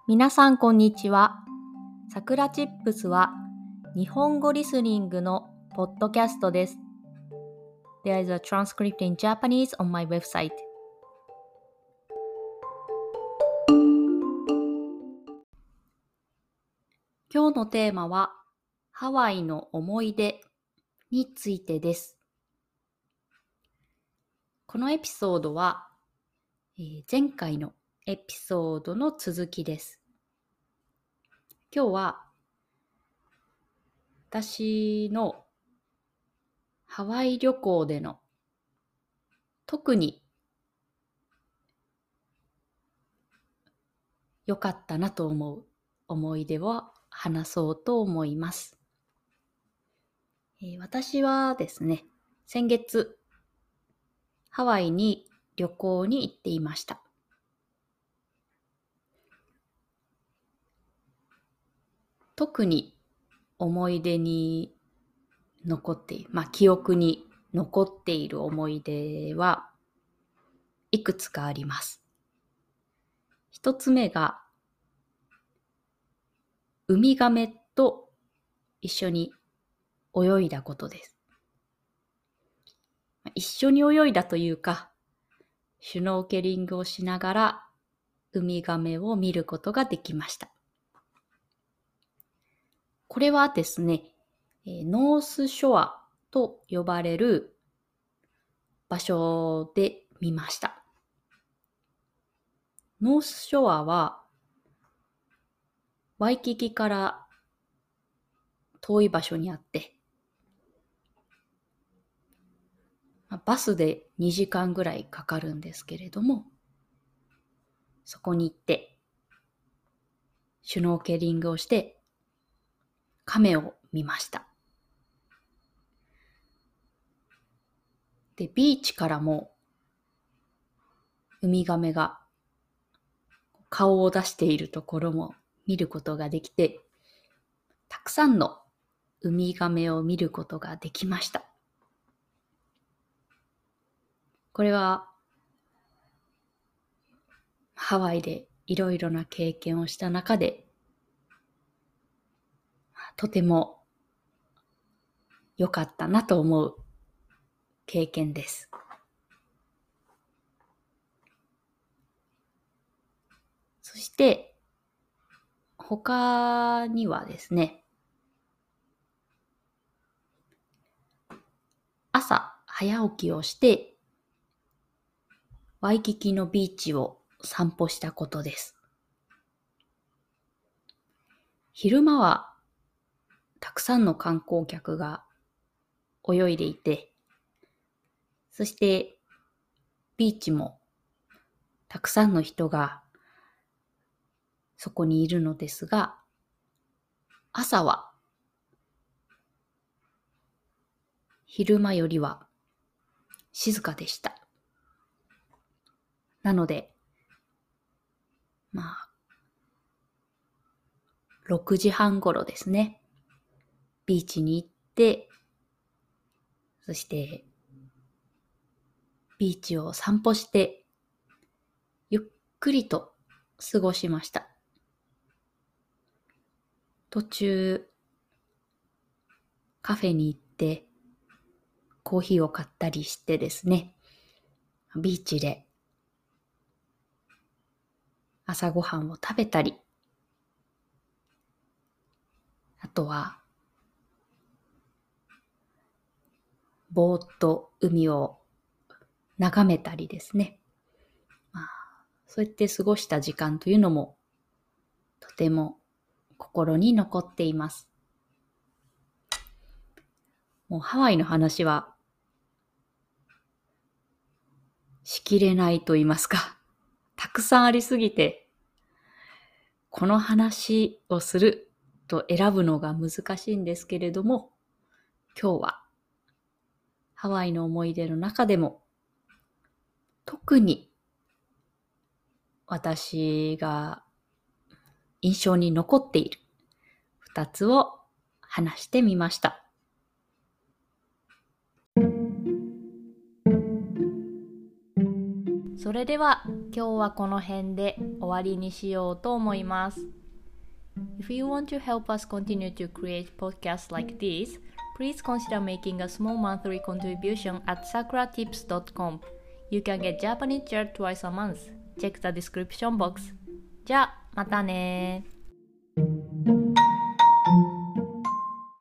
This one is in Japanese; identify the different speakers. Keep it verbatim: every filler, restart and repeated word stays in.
Speaker 1: 皆さんこんにちは。さくらチップスは日本語リスニングのポッドキャストです。There is a transcript in Japanese on my website. 今日のテーマはハワイの思い出についてです。このエピソードは、えー前回のエピソードの続きです。今日は私のハワイ旅行での特に良かったなと思う思い出を話そうと思います。えー私はですね、先月ハワイに旅行に行っていました。特に思い出に残っている、まあ記憶に残っている思い出はいくつかあります。一つ目がウミガメと一緒に泳いだことです。一緒に泳いだというか、シュノーケリングをしながらウミガメを見ることができました。これはですね、えーノースショアと呼ばれる場所で見ました。ノースショアはワイキキから遠い場所にあって、まあバスでにじかんぐらいかかるんですけれども、そこに行ってシュノーケリングをしてカメを見ました。で、ビーチからもウミガメが顔を出しているところも見ることができて、たくさんのウミガメを見ることができました。これはハワイでいろいろな経験をした中で、とても良かったなと思う経験です。そして他にはですね、朝早起きをしてワイキキのビーチを散歩したことです。昼間はたくさんの観光客が泳いでいて、そしてビーチもたくさんの人がそこにいるのですが、朝は昼間よりは静かでした。なので、まあ、ろくじはん頃ですね、ビーチに行って、そしてビーチを散歩して、ゆっくりと過ごしました。途中、カフェに行って、コーヒーを買ったりしてですね、ビーチで朝ごはんを食べたり、あとは、ぼーっと海を眺めたりですね。まあ、そうやって過ごした時間というのも、とても心に残っています。もうハワイの話は、しきれないと言いますか、たくさんありすぎて、この話をすると選ぶのが難しいんですけれども、今日はハワイの思い出の中でも特に私が印象に残っている二つを話してみました。
Speaker 2: それでは今日はこの辺で終わりにしようと思います。If you want to help us continue to create podcasts like this, please consider making a small monthly contribution at sakura tips dot com. You can get Japanese chair twice a month. Check the description box. じゃあ、またね。